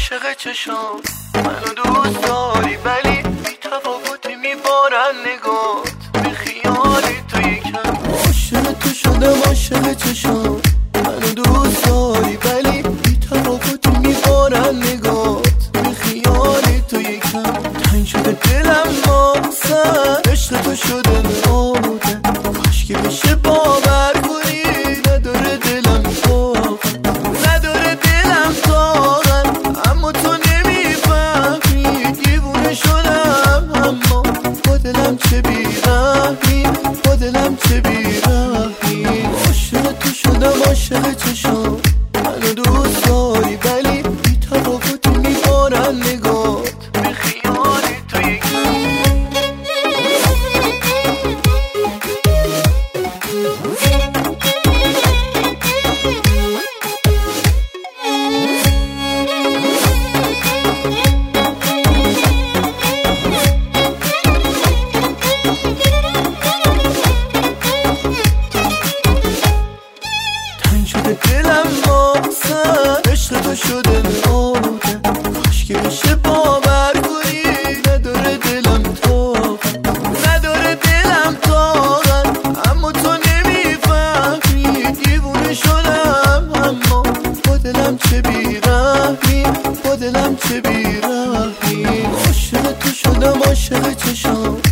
عاشق چشام، منو دوست داری ولی بی تفاوتی میبارن نگات. بی خیالی تو یکم عاشق تو شدم، عاشق چشام، منو دوست داری ولی بی تفاوتی میبارن نگات. بی خیالی تو یکم تنگ شده دلم واسه عشق تو شده نموده. کاش که بشه باور کنی نداره دلم طاقت، نداره دلم طاقت. اما تو نمیفهمی دیوونه شدم، اما با دلم چه بیرحمی، با دلم چه بیرحمی. عاشق تو شدم، عاشق چشام، منو دوست داری ولی بی تفاوتی میبارن نگات. بی خیالی تو یکم شده دلم واسه عشق تو شده نموده. کاش که بشه باور کنی نداره دلم طاقت، نداره دلم طاقت. اما تو نمیفهمی دیوونه شدم، اما با دلم چه بیرحمی، با دلم چه بیرحمی. عاشق تو شدم، عاشق چشام،